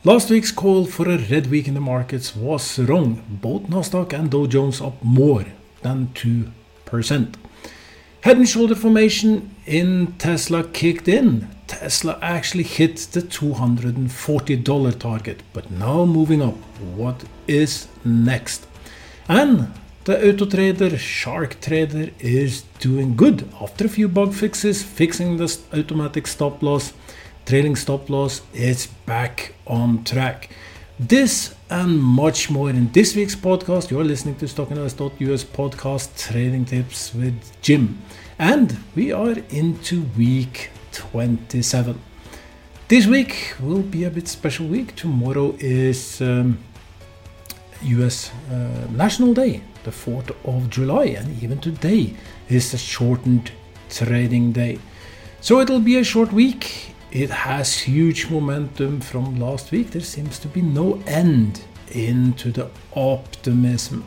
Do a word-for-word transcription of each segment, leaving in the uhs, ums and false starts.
Last week's call for a red week in the markets was wrong. Both Nasdaq and Dow Jones up more than two percent. Head and shoulder formation in Tesla kicked in. Tesla actually hit the two hundred forty dollars target, but now moving up. What is next? And the auto trader Shark Trader is doing good after a few bug fixes, fixing the automatic stop loss. Trailing stop loss is back on track. This and much more in this week's podcast. You're listening to Stock Invest dot U S podcast Trading Tips with Jim. And we are into week twenty-seven. This week will be a bit special week. Tomorrow is um, U S uh, National Day, the fourth of July. And even today is a shortened trading day. So it'll be a short week. It has huge momentum from last week. There seems to be no end into the optimism.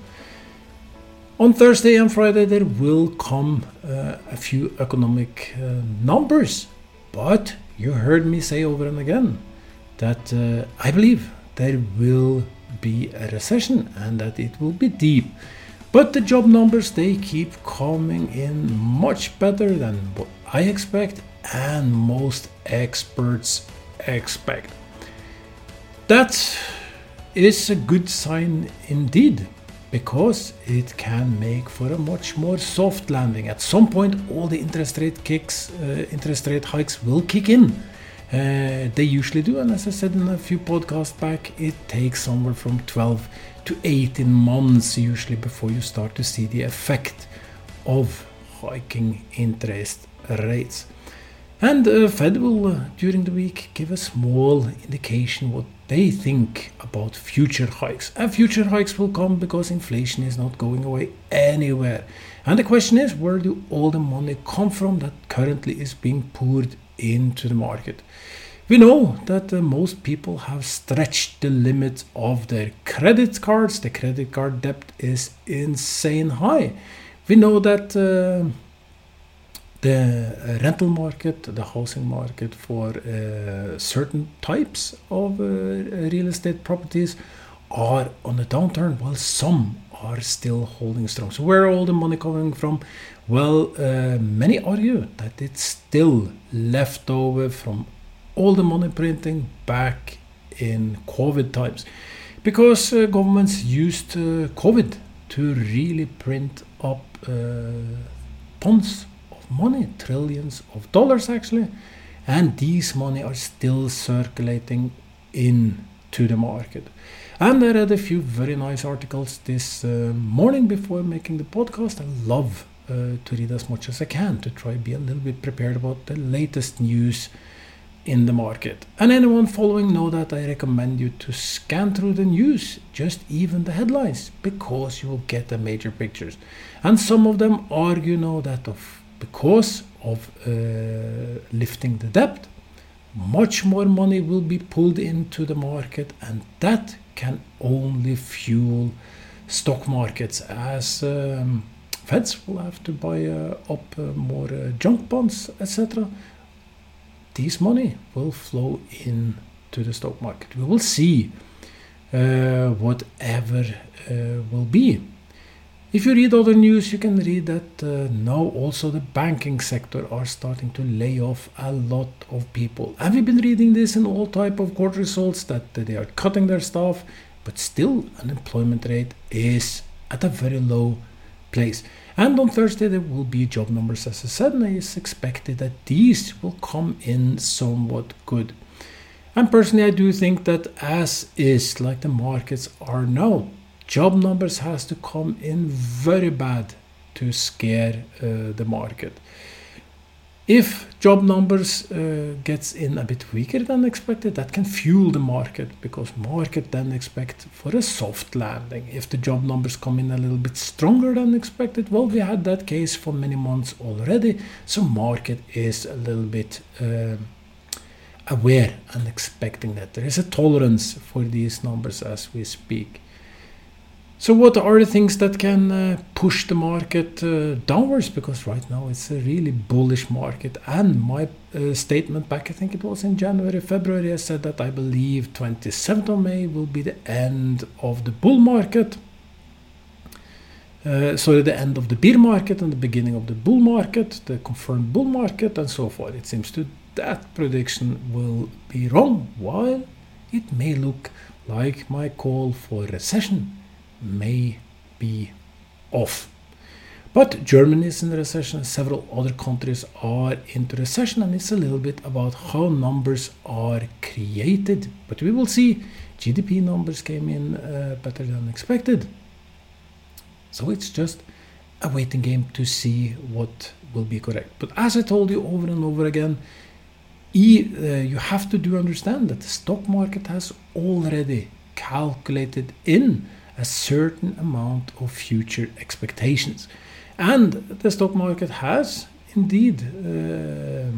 On Thursday and Friday there will come uh, a few economic uh, numbers. But you heard me say over and again that uh, I believe there will be a recession and that it will be deep. But the job numbers, they keep coming in much better than what I expect and most experts expect. That is a good sign indeed, because it can make for a much more soft landing. At some point, all the interest rate kicks, uh, interest rate hikes will kick in. Uh, they usually do, and as I said in a few podcasts back, it takes somewhere from twelve to eighteen months usually before you start to see the effect of hiking interest rates. And uh, Fed will, uh, during the week, give a small indication what they think about future hikes. And future hikes will come because inflation is not going away anywhere. And the question is, where do all the money come from that currently is being poured into the market? We know that uh, most people have stretched the limits of their credit cards. The credit card debt is insane high. We know that uh, the rental market, the housing market for uh, certain types of uh, real estate properties are on a downturn, while some are still holding strong. So where are all the money coming from? Well, uh, many argue that it's still left over from all the money printing back in COVID times, because uh, governments used uh, COVID to really print up uh, tons money, trillions of dollars actually, and these money are still circulating into the market. And I read a few very nice articles this uh, morning before making the podcast. I love uh, to read as much as I can to try to be a little bit prepared about the latest news in the market. And anyone following know that I recommend you to scan through the news, just even the headlines, because you will get the major pictures. And some of them argue now that of because of uh, lifting the debt, much more money will be pulled into the market, and that can only fuel stock markets, as um, Feds will have to buy uh, up uh, more uh, junk bonds, et cetera. This money will flow into the stock market. We will see uh, whatever uh, will be. If you read other news, you can read that uh, now also the banking sector are starting to lay off a lot of people. And we've been reading this in all type of court results that uh, they are cutting their staff, but still unemployment rate is at a very low place. And on Thursday there will be job numbers, as I said, and it's expected that these will come in somewhat good. And personally, I do think that as is like the markets are now, job numbers has to come in very bad to scare uh, the market. If job numbers uh, gets in a bit weaker than expected, that can fuel the market, because market then expect for a soft landing. If the job numbers come in a little bit stronger than expected, well, we had that case for many months already, so market is a little bit uh, aware and expecting that there is a tolerance for these numbers as we speak. So what are the things that can uh, push the market uh, downwards? Because right now it's a really bullish market. And my uh, statement back, I think it was in January, February, I said that I believe twenty-seventh of May will be the end of the bull market. Uh, sorry, the end of the bear market and the beginning of the bull market, the confirmed bull market and so forth. It seems to that prediction will be wrong, while it may look like my call for recession may be off. But Germany is in recession, several other countries are into recession, and it's a little bit about how numbers are created. But we will see. G D P numbers came in uh, better than expected. So it's just a waiting game to see what will be correct. But as I told you over and over again, e, uh, you have to do understand that the stock market has already calculated in a certain amount of future expectations. And the stock market has indeed uh,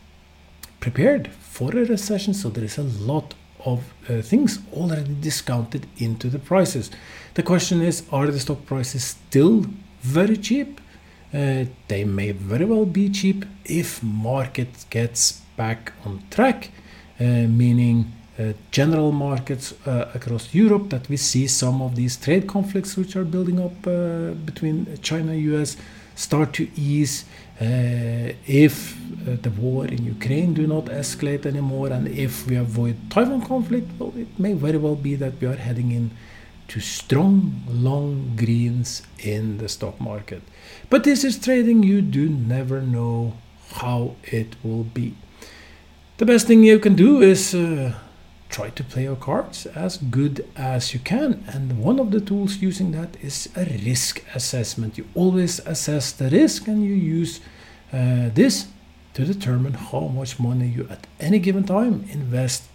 prepared for a recession, so there is a lot of uh, things already discounted into the prices. The question is, are the stock prices still very cheap? Uh, they may very well be cheap if market gets back on track, uh, meaning Uh, general markets uh, across Europe, that we see some of these trade conflicts which are building up uh, between China and U S start to ease, uh, if uh, the war in Ukraine do not escalate anymore, and if we avoid Taiwan conflict, well, it may very well be that we are heading in to strong long greens in the stock market. But this is trading, you do never know how it will be. The best thing you can do is uh, try to play your cards as good as you can, and one of the tools using that is a risk assessment. You always assess the risk, and you use uh, this to determine how much money you at any given time invest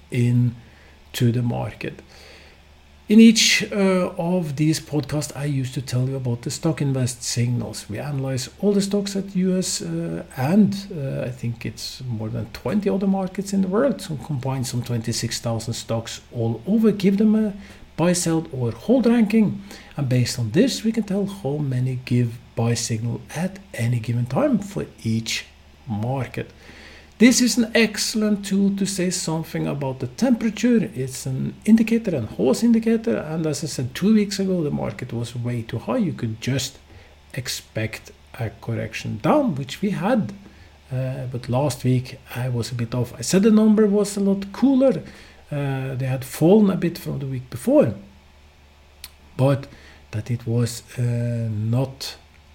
into the market. In each uh, of these podcasts, I used to tell you about the stock invest signals. We analyze all the stocks at U S uh, and uh, I think it's more than twenty other markets in the world. So combine some twenty-six thousand stocks all over, give them a buy, sell or hold ranking. And based on this, we can tell how many give buy signal at any given time for each market. This is an excellent tool to say something about the temperature. It's an indicator, an horse indicator, and as I said two weeks ago, the market was way too high. You could just expect a correction down, which we had. Uh, but last week I was a bit off. I said the number was a lot cooler. Uh, they had fallen a bit from the week before, but that it was uh, not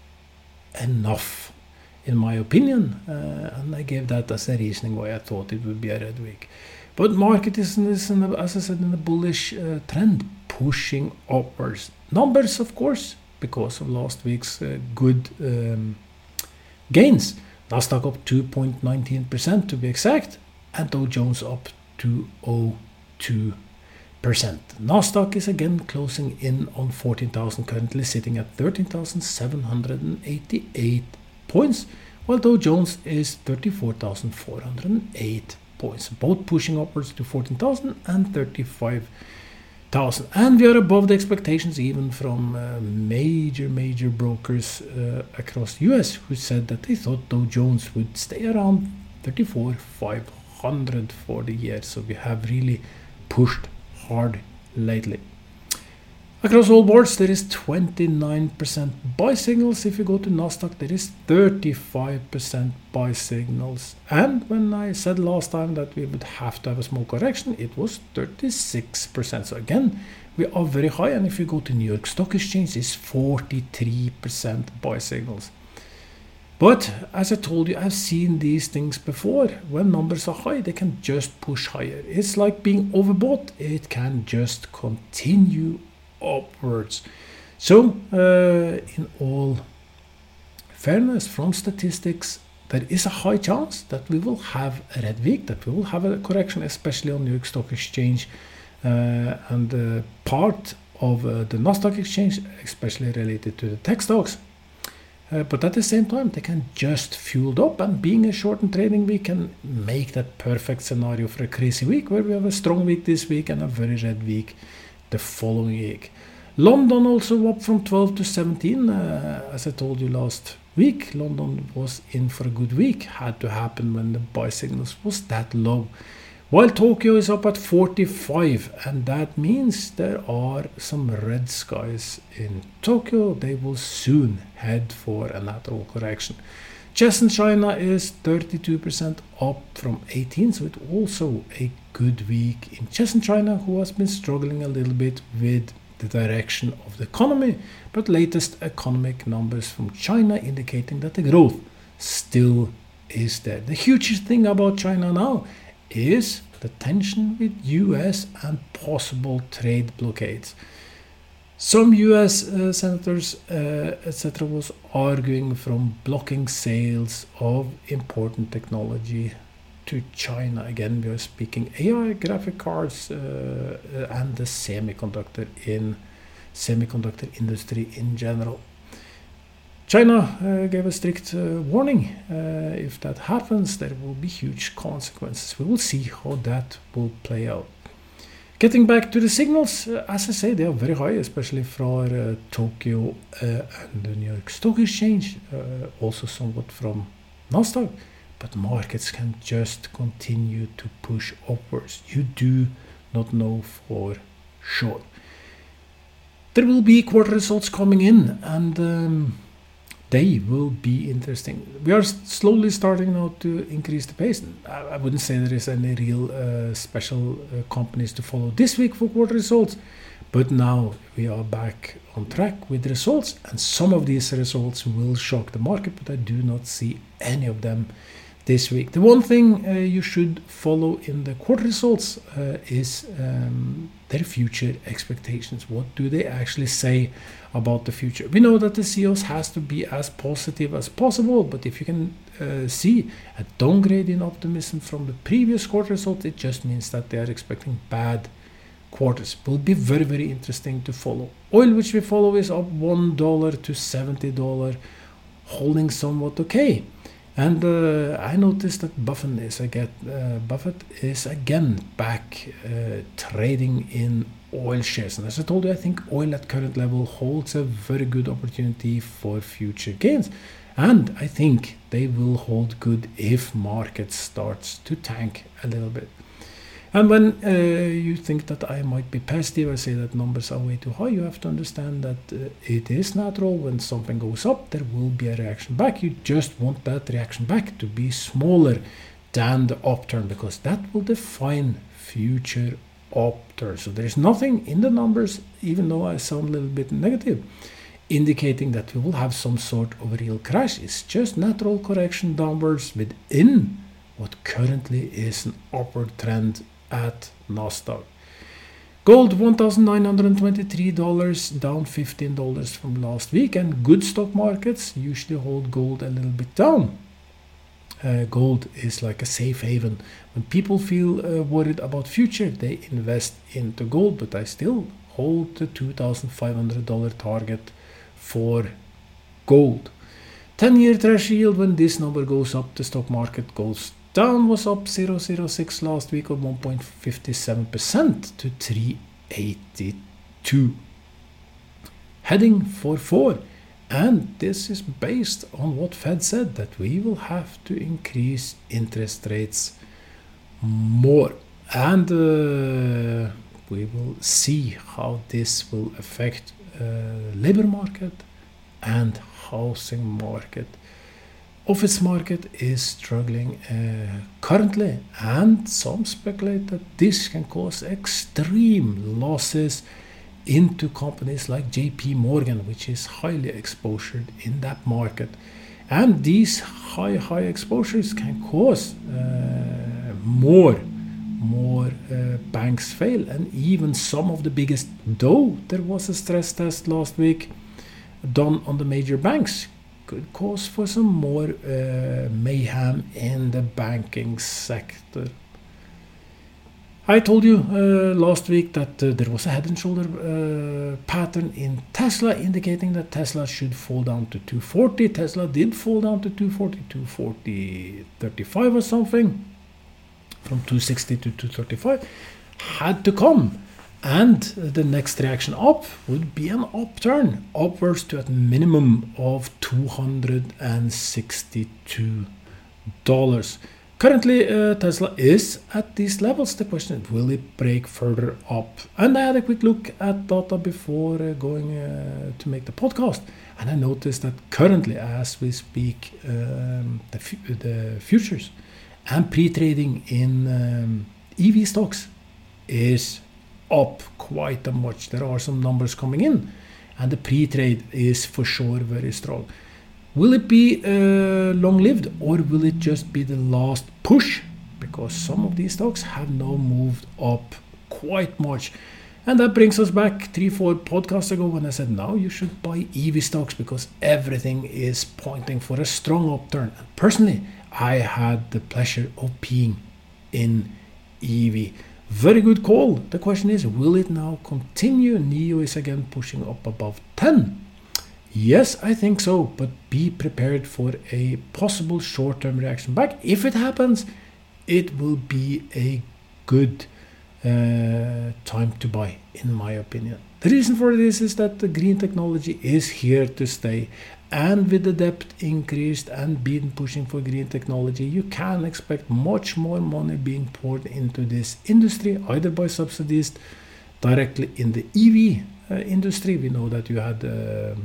enough, in my opinion, uh, and I gave that as a reasoning why I thought it would be a red week. But market is, is in a, as I said, in a bullish uh, trend, pushing upwards. Numbers, of course, because of last week's uh, good um, gains. Nasdaq up two point one nine percent to be exact, and Dow Jones up two point zero two percent. Nasdaq is again closing in on fourteen thousand, currently sitting at thirteen thousand seven hundred eighty-eight points, while Dow Jones is thirty-four thousand four hundred eight points, both pushing upwards to fourteen thousand and thirty-five thousand. And we are above the expectations even from uh, major, major brokers uh, across the U S who said that they thought Dow Jones would stay around thirty-four thousand five hundred for the year. So we have really pushed hard lately. Across all boards, there is twenty-nine percent buy signals. If you go to Nasdaq, there is thirty-five percent buy signals. And when I said last time that we would have to have a small correction, it was thirty-six percent. So again, we are very high. And if you go to New York Stock Exchange, it's forty-three percent buy signals. But as I told you, I've seen these things before. When numbers are high, they can just push higher. It's like being overbought. It can just continue upwards. So uh, in all fairness, from statistics, there is a high chance that we will have a red week, that we will have a correction, especially on New York Stock Exchange uh, and uh, part of uh, the Nasdaq exchange, especially related to the tech stocks. Uh, but at the same time, they can just fueled up, and being a shortened trading week can make that perfect scenario for a crazy week where we have a strong week this week and a very red week the following week. London also up from twelve to seventeen. Uh, as I told you last week, London was in for a good week. Had to happen when the buy signals was that low. While Tokyo is up at forty-five, and that means there are some red skies in Tokyo. They will soon head for a lateral correction. Chess in China is thirty-two percent up from eighteen, so it's also a good week in Chess in China, who has been struggling a little bit with the direction of the economy, but latest economic numbers from China indicating that the growth still is there. The hugest thing about China now is the tension with U S and possible trade blockades. Some U S uh, senators, uh, et cetera, was arguing from blocking sales of important technology to China. Again, we are speaking A I, graphic cards, uh, uh, and the semiconductor in semiconductor industry in general. China uh, gave a strict uh, warning. Uh, if that happens, there will be huge consequences. We will see how that will play out. Getting back to the signals, uh, as I say, they are very high, especially for uh, Tokyo uh, and the New York Stock Exchange, uh, also somewhat from Nasdaq. But markets can just continue to push upwards. You do not know for sure. There will be quarter results coming in, and um, they will be interesting. We are slowly starting now to increase the pace. I wouldn't say there is any real uh, special uh, companies to follow this week for quarter results, but now we are back on track with results, and some of these results will shock the market, but I do not see any of them this week. The one thing uh, you should follow in the quarter results uh, is um, their future expectations. What do they actually say about the future? We know that the C E Os has to be as positive as possible, but if you can uh, see a downgrade in optimism from the previous quarter result, it just means that they are expecting bad quarters. Will be very, very interesting to follow. Oil, which we follow, is up one dollar to seventy dollars, holding somewhat okay. And uh, I noticed that Buffett is again, uh, Buffett is again back uh, trading in oil shares. And as I told you, I think oil at current level holds a very good opportunity for future gains. And I think they will hold good if market starts to tank a little bit. And when uh, you think that I might be positive, I say that numbers are way too high, you have to understand that uh, it is natural. When something goes up, there will be a reaction back. You just want that reaction back to be smaller than the upturn, because that will define future upturns. So there is nothing in the numbers, even though I sound a little bit negative, indicating that we will have some sort of real crash. It's just natural correction downwards within what currently is an upward trend at Nasdaq. Gold one thousand nine hundred twenty-three dollars, down fifteen dollars from last week, and good stock markets usually hold gold a little bit down. Uh, gold is like a safe haven. When people feel uh, worried about future, they invest into gold, but I still hold the two thousand five hundred dollars target for gold. ten-year Treasury yield, when this number goes up, the stock market goes down, was up zero point zero six last week, or one point five seven percent to three eighty-two. Heading for four. And this is based on what Fed said, that we will have to increase interest rates more. And uh, we will see how this will affect uh, labor market and housing market. Office market is struggling uh, currently, and some speculate that this can cause extreme losses into companies like J P Morgan, which is highly exposed in that market. And these high, high exposures can cause uh, more, more uh, banks fail, and even some of the biggest, though there was a stress test last week done on the major banks, could cause for some more uh, mayhem in the banking sector. I told you uh, last week that uh, there was a head and shoulder uh, pattern in Tesla, indicating that Tesla should fall down to two forty. Tesla did fall down to two forty, two forty thirty-five or something, from two sixty to two thirty-five. Had to come. And the next reaction up would be an upturn upwards to a minimum of two hundred sixty-two dollars. Currently, uh, Tesla is at these levels. The question is, will it break further up? And I had a quick look at data before uh, going uh, to make the podcast. And I noticed that currently, as we speak, um, the, fu- the futures and pre-trading in um, E V stocks is up quite a much. There are some numbers coming in, and the pre-trade is for sure very strong. Will it be uh, long-lived, or will it just be the last push? Because some of these stocks have now moved up quite much. And that brings us back three, four podcasts ago when I said now you should buy E V stocks because everything is pointing for a strong upturn. And personally, I had the pleasure of being in E V. Very good call. The question is, will it now continue? N I O is again pushing up above ten. Yes, I think so, but be prepared for a possible short-term reaction back. If it happens, it will be a good uh, time to buy, in my opinion. The reason for this is that the green technology is here to stay, and with the debt increased and being pushing for green technology, you can expect much more money being poured into this industry, either by subsidies directly in the E V uh, industry. We know that you had uh,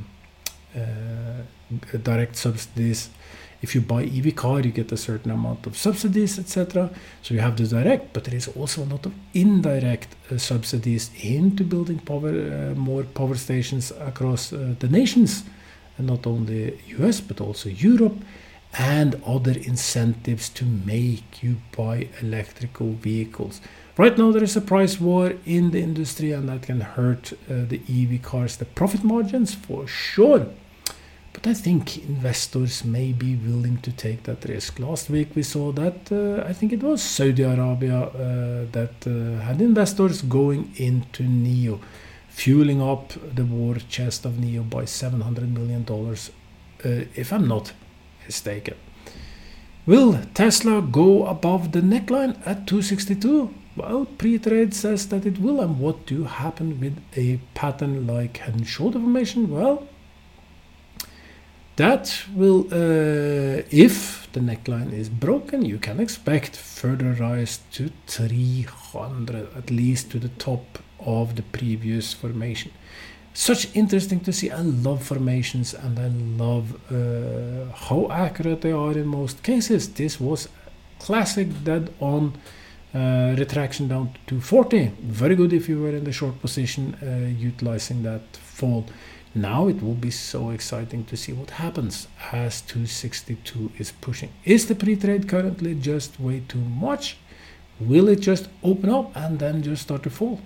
uh, direct subsidies. If you buy E V car, you get a certain amount of subsidies, et cetera. So you have the direct, but there is also a lot of indirect uh, subsidies into building power, uh, more power stations across uh, the nations, and not only U S but also Europe, and other incentives to make you buy electrical vehicles. Right now there is a price war in the industry, and that can hurt uh, the E V cars, the profit margins for sure. But I think investors may be willing to take that risk. Last week we saw that, uh, I think it was Saudi Arabia uh, that uh, had investors going into N I O, fueling up the war chest of N I O by seven hundred million dollars, uh, if I'm not mistaken. Will Tesla go above the neckline at two sixty-two? Well, pre-trade says that it will. And what do happen with a pattern like head and shoulder formation? Well, that will, uh, if the neckline is broken, you can expect further rise to three hundred, at least to the top of the previous formation. Such interesting to see. I love formations, and I love uh, how accurate they are in most cases. This was classic dead on uh, retraction down to two forty. Very good if you were in the short position uh, utilizing that fall. Now it will be so exciting to see what happens as two sixty-two is pushing. Is the pre-trade currently just way too much? Will it just open up and then just start to fall?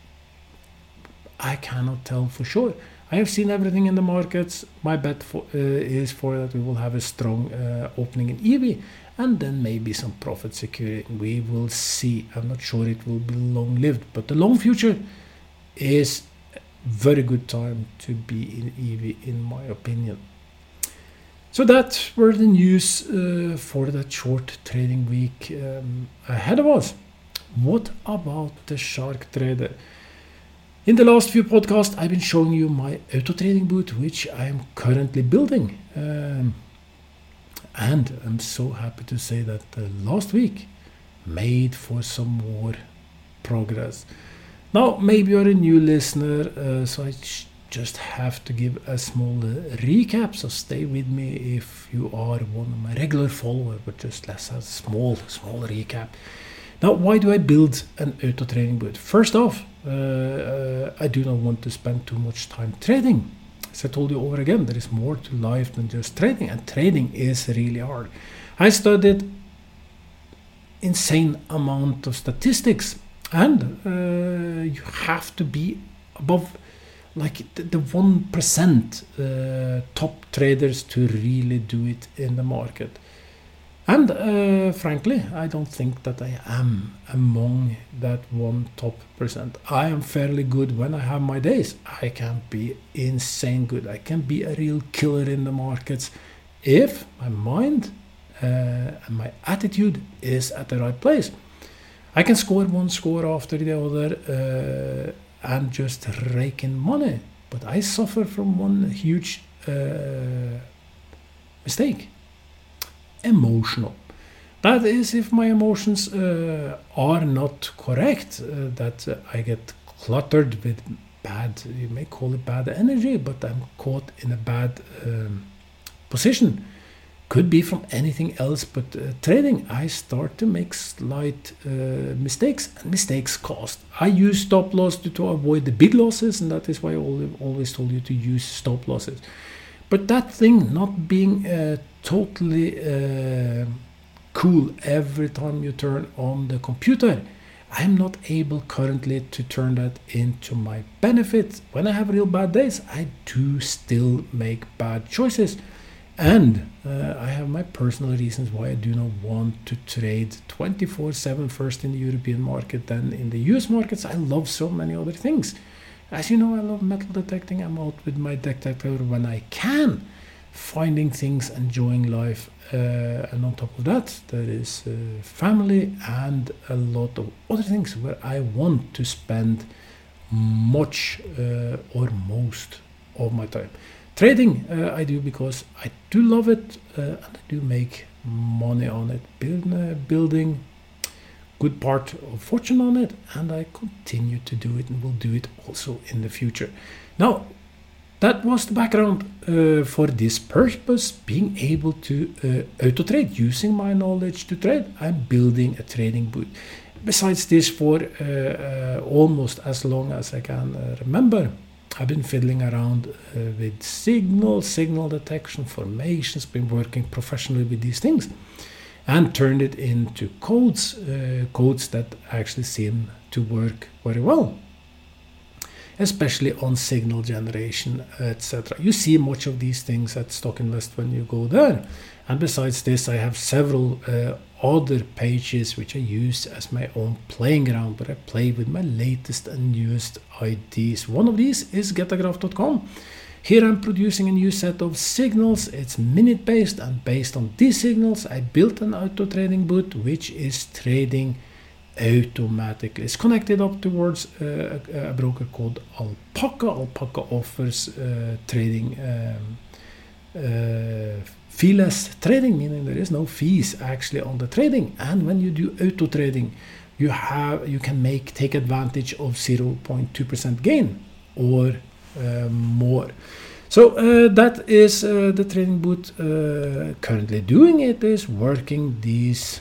I cannot tell for sure. I have seen everything in the markets. My bet for, uh, is for that we will have a strong uh, opening in E V, and then maybe some profit securing. We will see. I'm not sure it will be long-lived, but the long future is a very good time to be in E V, in my opinion. So that were the news uh, for that short trading week um, ahead of us. What about the shark trader? In the last few podcasts, I've been showing you my auto trading booth, which I am currently building. Um, and I'm so happy to say that uh, last week made for some more progress. Now, maybe you're a new listener, uh, so I sh- just have to give a small uh, recap. So stay with me if you are one of my regular followers, but just let's have a small, small recap. Now, why do I build an auto trading booth? First off, uh, uh, I do not want to spend too much time trading. As I told you over again, there is more to life than just trading, and trading is really hard. I studied insane amount of statistics, and uh, you have to be above like the, the one percent uh, top traders to really do it in the market. And uh, frankly, I don't think that I am among that one top percent. I am fairly good when I have my days. I can be insane good. I can be a real killer in the markets if my mind uh, and my attitude is at the right place. I can score one score after the other uh, and just rake in money. But I suffer from one huge uh, mistake. Emotional. That is, if my emotions uh, are not correct, uh, that uh, I get cluttered with bad, you may call it bad energy, but I'm caught in a bad um, position. Could be from anything else but uh, trading. I start to make slight uh, mistakes, and mistakes cost. I use stop loss to, to avoid the big losses, and that is why I always told you to use stop losses. But that thing not being uh, totally uh, cool every time you turn on the computer, I'm not able currently to turn that into my benefit. When I have real bad days, I do still make bad choices. And uh, I have my personal reasons why I do not want to trade twenty-four seven, first in the European market, then in the U S markets. I love so many other things. As you know, I love metal detecting. I'm out with my detector when I can, finding things, enjoying life. Uh, and on top of that, there is uh, family and a lot of other things where I want to spend much uh, or most of my time. Trading, uh, I do because I do love it uh, and I do make money on it, build, uh, building good part of fortune on it, and I continue to do it and will do it also in the future. Now, that was the background uh, for this purpose, being able to uh, auto trade, using my knowledge to trade. I'm building a trading booth. Besides this, for uh, uh, almost as long as I can uh, remember, I've been fiddling around uh, with signal, signal detection, formations, been working professionally with these things, and turned it into codes, uh, codes that actually seem to work very well, especially on signal generation, et cetera. You see much of these things at Stock Invest when you go there. And besides this, I have several uh, other pages which I use as my own playing ground, where I play with my latest and newest ideas. One of these is Getagraph dot com. Here I'm producing a new set of signals. It's minute based, and based on these signals I built an auto trading booth which is trading automatically. It's connected up towards uh, a, a broker called Alpaca. Alpaca offers uh, trading um, uh, feeless trading, meaning there is no fees actually on the trading. And when you do auto trading, you have you can make take advantage of zero point two percent gain or uh, more. So uh, that is uh, the trading booth uh, currently doing. It is working these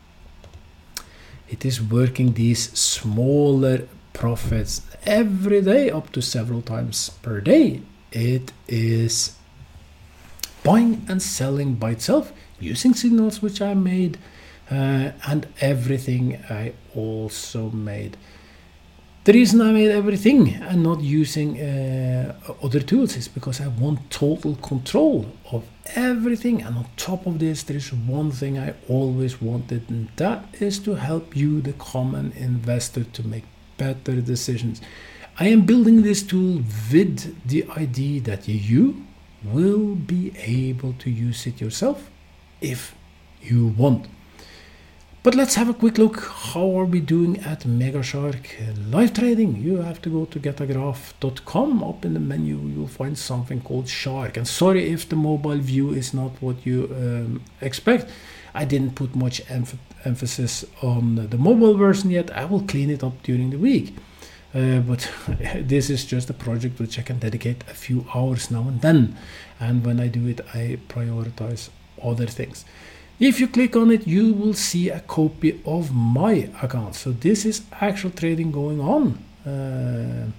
it is working these smaller profits every day, up to several times per day. It is buying and selling by itself, using signals which I made, uh, and everything I also made. The reason I made everything and not using uh, other tools is because I want total control of everything. And on top of this, there is one thing I always wanted, and that is to help you, the common investor, to make better decisions. I am building this tool with the idea that you will be able to use it yourself if you want. But let's have a quick look. How are we doing at Megashark live trading? You have to go to Getagraph dot com. Up in the menu you'll find something called Shark. And sorry if the mobile view is not what you um, expect. I didn't put much emph emphasis on the mobile version yet. I will clean it up during the week. Uh, but this is just a project which I can dedicate a few hours now and then, and when I do it I prioritize other things. If you click on it, you will see a copy of my account. So this is actual trading going on. Uh,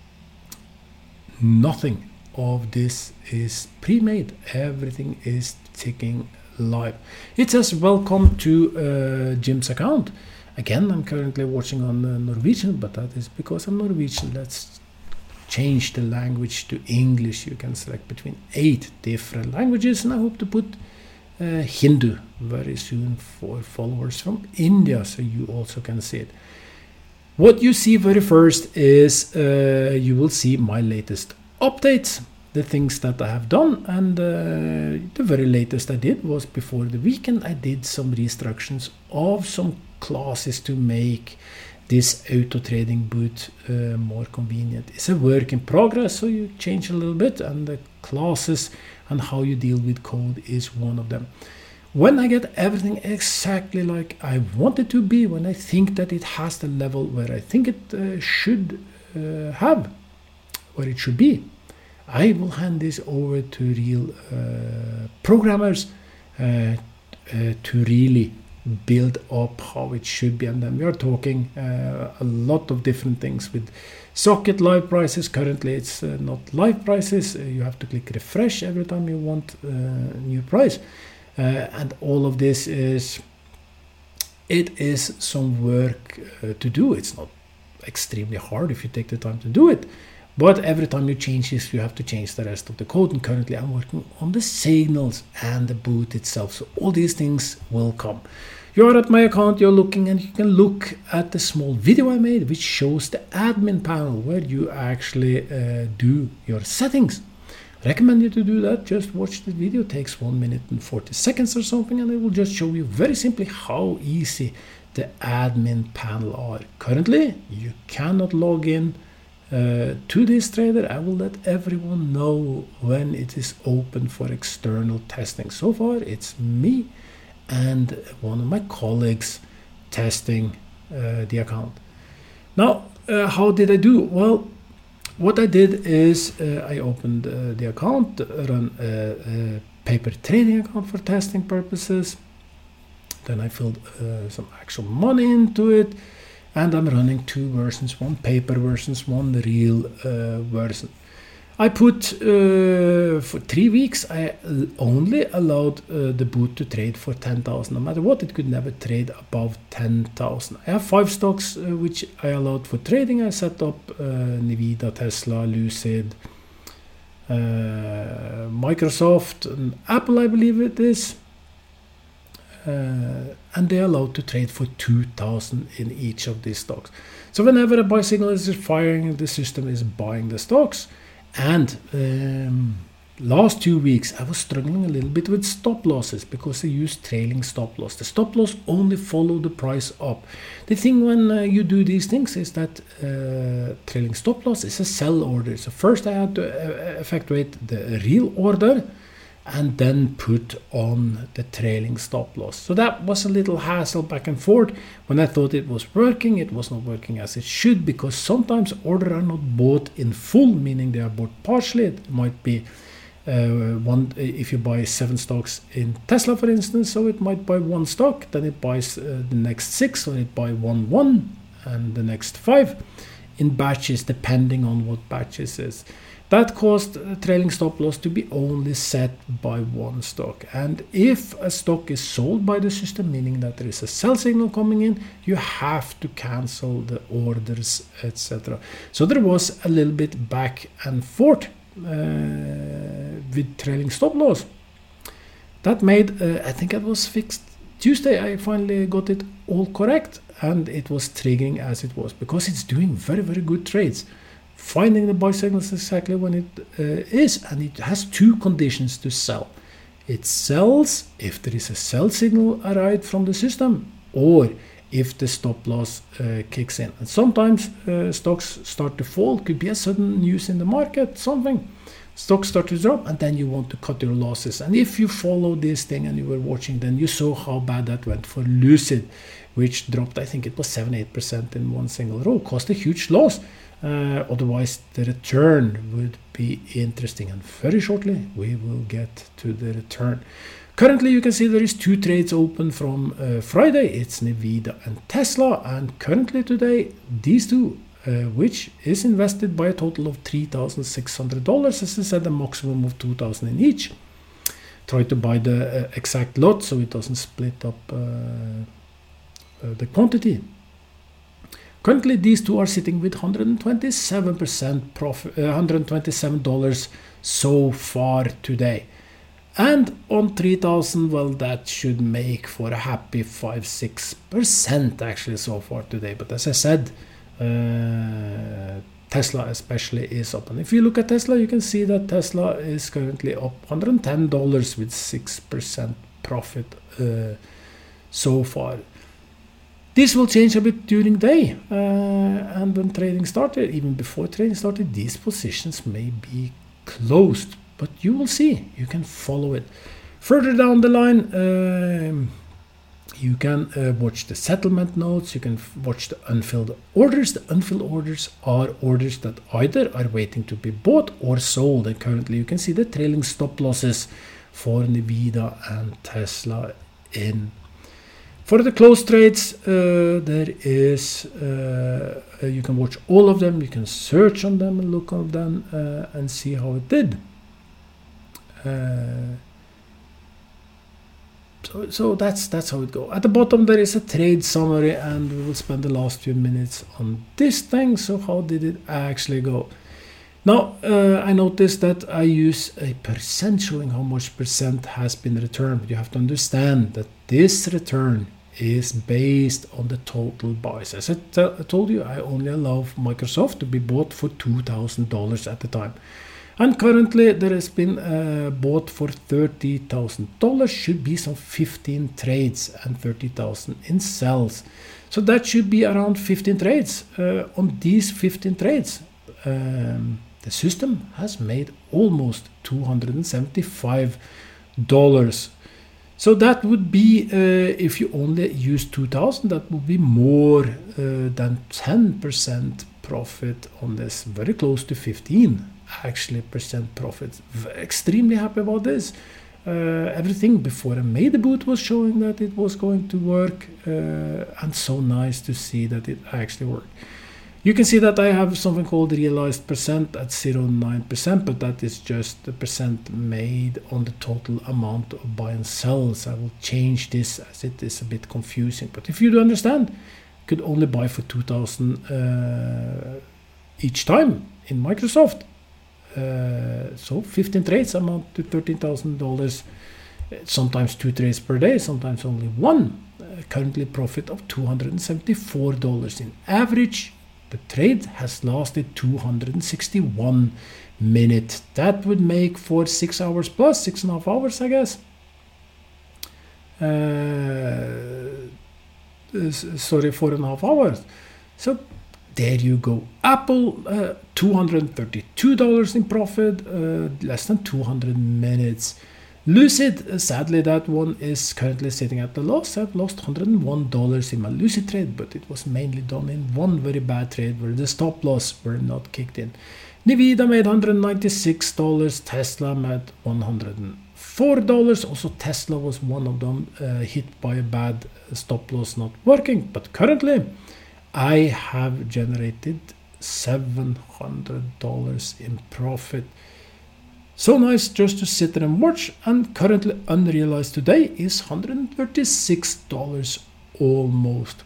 nothing of this is pre-made. Everything is ticking live. It says welcome to uh, Jim's account. Again, I'm currently watching on uh, Norwegian, but that is because I'm Norwegian. Let's change the language to English. You can select between eight different languages, and I hope to put uh, Hindu very soon for followers from India, so you also can see it. What you see very first is uh, you will see my latest updates, the things that I have done, and uh, the very latest I did was before the weekend. I did some restructures of some classes to make this auto trading boot uh, more convenient. It's a work in progress, so you change a little bit, and the classes and how you deal with code is one of them. When I get everything exactly like I want it to be, when I think that it has the level where I think it uh, should uh, have, where it should be, I will hand this over to real uh, programmers uh, uh, to really build up how it should be. And then we are talking uh, a lot of different things with socket live prices. Currently it's uh, not live prices. Uh, you have to click refresh every time you want a uh, new price. Uh, and all of this is, it is some work uh, to do. It's not extremely hard if you take the time to do it. But every time you change this, you have to change the rest of the code. And currently I'm working on the signals and the boot itself. So all these things will come. You're at my account, you're looking, and you can look at the small video I made, which shows the admin panel where you actually uh, do your settings. Recommend you to do that. Just watch the video. It takes one minute and forty seconds or something, and it will just show you very simply how easy the admin panel are. Currently, you cannot log in Uh, to this trader. I will let everyone know when it is open for external testing. So far it's me and one of my colleagues testing uh, the account. Now uh, how did I do? Well, what I did is uh, I opened uh, the account, run a, a paper trading account for testing purposes. Then I filled uh, some actual money into it. And I'm running two versions, one paper versions, one real uh, version. I put, uh, for three weeks, I only allowed uh, the boot to trade for ten thousand. No matter what, it could never trade above ten thousand. I have five stocks uh, which I allowed for trading. I set up uh, Nvidia, Tesla, Lucid, uh, Microsoft, and Apple, I believe it is. Uh, and they are allowed to trade for two thousand in each of these stocks. So whenever a buy signal is firing, the system is buying the stocks. And um, last two weeks I was struggling a little bit with stop losses because I use trailing stop loss. The stop loss only follow the price up. The thing when uh, you do these things is that uh, trailing stop loss is a sell order. So first I had to uh, effectuate the real order and then put on the trailing stop loss. So that was a little hassle back and forth. When I thought it was working, it was not working as it should, because sometimes orders are not bought in full, meaning they are bought partially. It might be uh, one, if you buy seven stocks in Tesla, for instance, so it might buy one stock, then it buys uh, the next six, or it buy one one and the next five in batches, depending on what batches is. That caused a trailing stop loss to be only set by one stock. And if a stock is sold by the system, meaning that there is a sell signal coming in, you have to cancel the orders, et cetera. So there was a little bit back and forth uh, with trailing stop loss. That made, uh, I think it was fixed Tuesday. I finally got it all correct, and it was triggering as it was, because it's doing very, very good trades. Finding the buy signals exactly when it uh, is, and it has two conditions to sell. It sells if there is a sell signal arrived from the system, or if the stop loss uh, kicks in. And sometimes uh, stocks start to fall, could be a sudden news in the market, something. Stocks start to drop, and then you want to cut your losses. And if you follow this thing and you were watching, then you saw how bad that went for Lucid, which dropped, I think it was seven to eight percent in one single row, caused a huge loss. Uh, otherwise the return would be interesting, and very shortly we will get to the return. Currently you can see there is two trades open from uh, Friday. It's Nvidia and Tesla, and currently today these two, uh, which is invested by a total of three thousand six hundred dollars, as I said, a maximum of two thousand in each. Try to buy the uh, exact lot so it doesn't split up uh, uh, the quantity. Currently, these two are sitting with one hundred twenty-seven percent profit, uh, one hundred twenty-seven dollars so far today. And on three thousand, well, that should make for a happy five to six percent actually so far today. But as I said, uh, Tesla especially is up. And if you look at Tesla, you can see that Tesla is currently up one hundred ten dollars with six percent profit uh, so far. This will change a bit during the day, uh, and when trading started, even before trading started, these positions may be closed, but you will see, you can follow it. Further down the line, um, you can uh, watch the settlement notes, you can watch the unfilled orders. The unfilled orders are orders that either are waiting to be bought or sold, and currently you can see the trailing stop losses for Nvidia and Tesla in. For the closed trades, uh, there is, uh, you can watch all of them, you can search on them and look on them uh, and see how it did. Uh, so so that's, that's how it goes. At the bottom there is a trade summary, and we will spend the last few minutes on this thing. So how did it actually go? Now, uh, I noticed that I use a percent showing how much percent has been returned. But you have to understand that this return is based on the total buys. As I, t- I told you, I only allow Microsoft to be bought for two thousand dollars at the time. And currently there has been uh, bought for thirty thousand dollars, should be some fifteen trades and thirty thousand in sells. So that should be around fifteen trades. Uh, on these fifteen trades, um, the system has made almost two hundred seventy-five dollars. So that would be, uh, if you only use two thousand, that would be more uh, than ten percent profit on this, very close to fifteen actually percent profit. Extremely happy about this. Uh, everything before I made the boot was showing that it was going to work, uh, and so nice to see that it actually worked. You can see that I have something called realized percent at zero point nine percent, but that is just the percent made on the total amount of buy and sells. I will change this as it is a bit confusing. But if you do understand, you could only buy for two thousand uh, each time in Microsoft. Uh, so fifteen trades amount to thirteen thousand dollars. Sometimes two trades per day, sometimes only one. Uh, currently profit of two hundred seventy-four dollars in average. The trade has lasted two hundred sixty-one minutes. That would make for six hours plus, six and a half hours, I guess. Uh, sorry, four and a half hours. So there you go. Apple, uh, two hundred thirty-two dollars in profit, uh, less than two hundred minutes. Lucid, uh, sadly that one is currently sitting at the loss. I've lost one hundred one dollars in my Lucid trade, but it was mainly done in one very bad trade where the stop loss were not kicked in. Nvidia made one hundred ninety-six dollars, Tesla made one hundred four dollars. Also Tesla was one of them uh, hit by a bad stop loss not working, but currently I have generated seven hundred dollars in profit. So nice just to sit there and watch, and currently unrealized today is one hundred thirty-six dollars almost.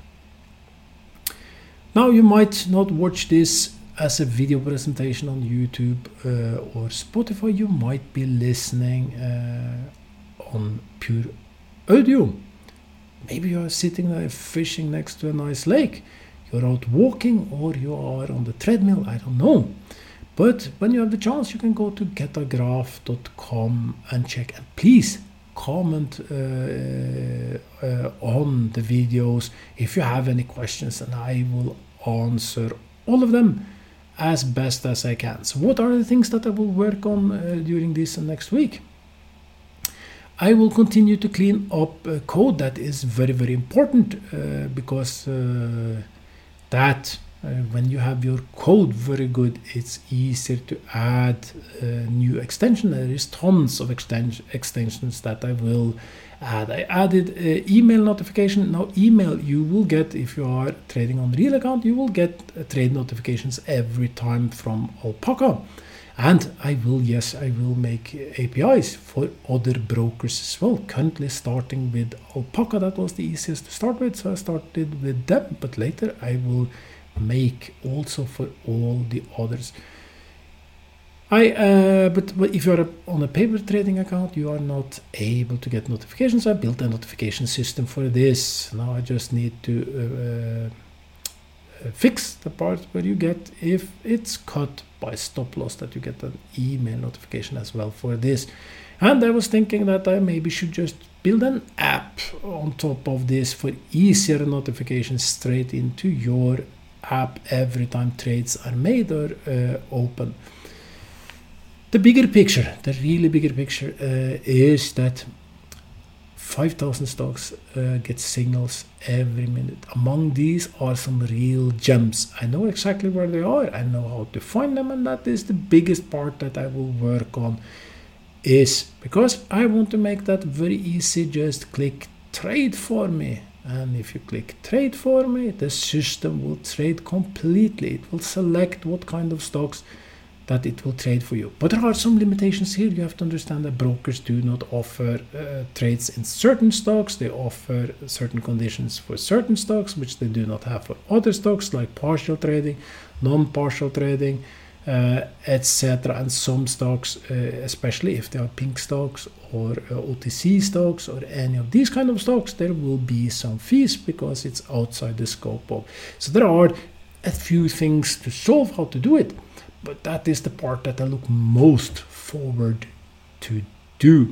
Now you might not watch this as a video presentation on YouTube uh, or Spotify. You might be listening uh, on pure audio. Maybe you are sitting there fishing next to a nice lake. You're out walking, or you are on the treadmill, I don't know. But when you have the chance, you can go to getagraph dot com and check. And please comment uh, uh, on the videos if you have any questions, and I will answer all of them as best as I can. So what are the things that I will work on uh, during this and next week? I will continue to clean up uh, code. That is very, very important uh, because uh, that Uh, when you have your code very good, it's easier to add uh, new extension. There is tons of exten- extensions that I will add. I added uh, email notification. Now email you will get, if you are trading on real account, you will get uh, trade notifications every time from Alpaca. And I will, yes, I will make A P Is for other brokers as well. Currently starting with Alpaca, that was the easiest to start with, so I started with them, but later I will make also for all the others. I uh, but, but if you're on a paper trading account, you are not able to get notifications. I built a notification system for this. Now I just need to uh, uh, fix the part where you get, if it's cut by stop loss, that you get an email notification as well for this. And I was thinking that I maybe should just build an app on top of this for easier notifications straight into your app every time trades are made or uh, open. The bigger picture, the really bigger picture uh, is that five thousand stocks uh, get signals every minute. Among these are some real gems. I know exactly where they are. I know how to find them, and that is the biggest part that I will work on, is because I want to make that very easy. Just click trade for me. And if you click trade for me, the system will trade completely. It will select what kind of stocks that it will trade for you. But there are some limitations here. You have to understand that brokers do not offer uh, trades in certain stocks. They offer certain conditions for certain stocks, which they do not have for other stocks, like partial trading, non-partial trading, uh, et cetera. And some stocks, uh, especially if they are pink stocks or uh, O T C stocks or any of these kind of stocks, there will be some fees because it's outside the scope of. So there are a few things to solve how to do it. But that is the part that I look most forward to do.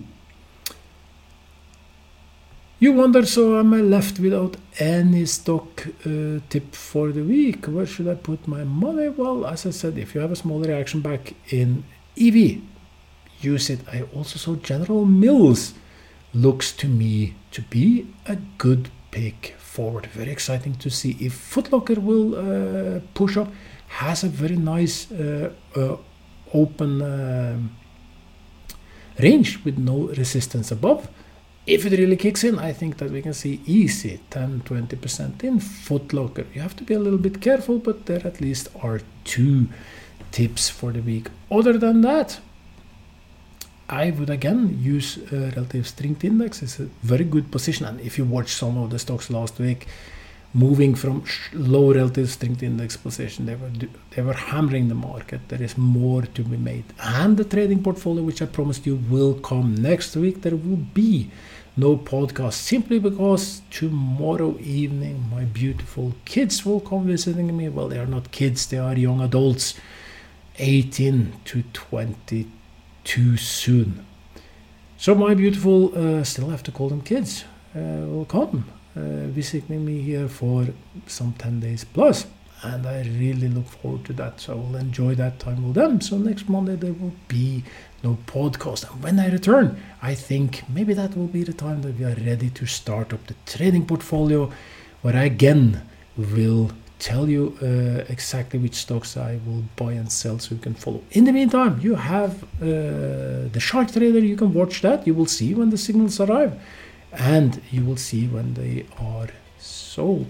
You wonder, so am I left without any stock uh, tip for the week? Where should I put my money? Well, as I said, if you have a small reaction back in E V, use it. I also saw General Mills looks to me to be a good pick forward. Very exciting to see if Foot Locker will uh, push up. Has a very nice uh, uh, open uh, range with no resistance above. If it really kicks in, I think that we can see easy ten to twenty percent in Foot Locker. You have to be a little bit careful, but there at least are two tips for the week. Other than that, I would again use uh, relative strength index. It's a very good position, and if you watch some of the stocks last week, moving from low relative strength index position, they were do, they were hammering the market. There is more to be made, and the trading portfolio, which I promised you, will come next week. There will be no podcast simply because tomorrow evening my beautiful kids will come visiting me. Well, they are not kids; they are young adults, eighteen to twenty-two soon. So my beautiful, uh, still have to call them kids, uh, will come. Uh, visiting me here for some ten days plus, and I really look forward to that. So I will enjoy that time with them. So next Monday there will be no podcast, and when I return, I think maybe that will be the time that we are ready to start up the trading portfolio, where I again will tell you uh, exactly which stocks I will buy and sell so you can follow. In the meantime, you have uh, the Shark Trader. You can watch that. You will see when the signals arrive, and you will see when they are sold.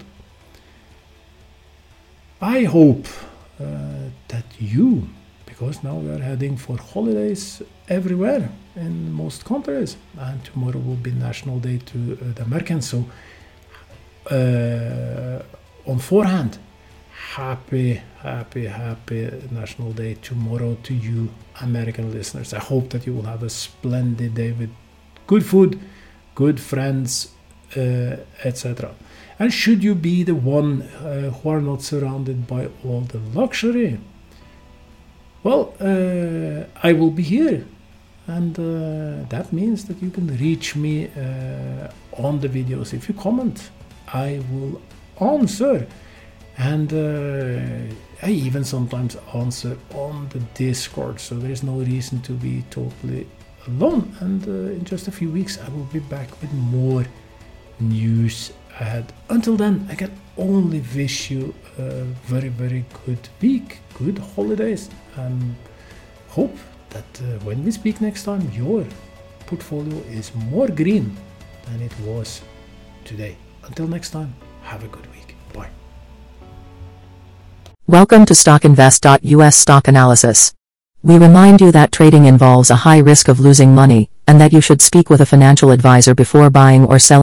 I hope uh, that you, because now we are heading for holidays everywhere in most countries, and tomorrow will be National Day to uh, the Americans, so uh, on forehand, happy, happy, happy National Day tomorrow to you American listeners. I hope that you will have a splendid day with good food, good friends, uh, et cetera. And should you be the one uh, who are not surrounded by all the luxury, well, uh, I will be here. And uh, that means that you can reach me uh, on the videos. If you comment, I will answer. And uh, I even sometimes answer on the Discord. So there is no reason to be totally alone. And uh, in just a few weeks, I will be back with more news ahead. Until then, I can only wish you a very, very good week, good holidays, and hope that uh, when we speak next time, your portfolio is more green than it was today. Until next time, have a good week. Bye. Welcome to stock invest dot U S Stock Analysis. We remind you that trading involves a high risk of losing money, and that you should speak with a financial advisor before buying or selling.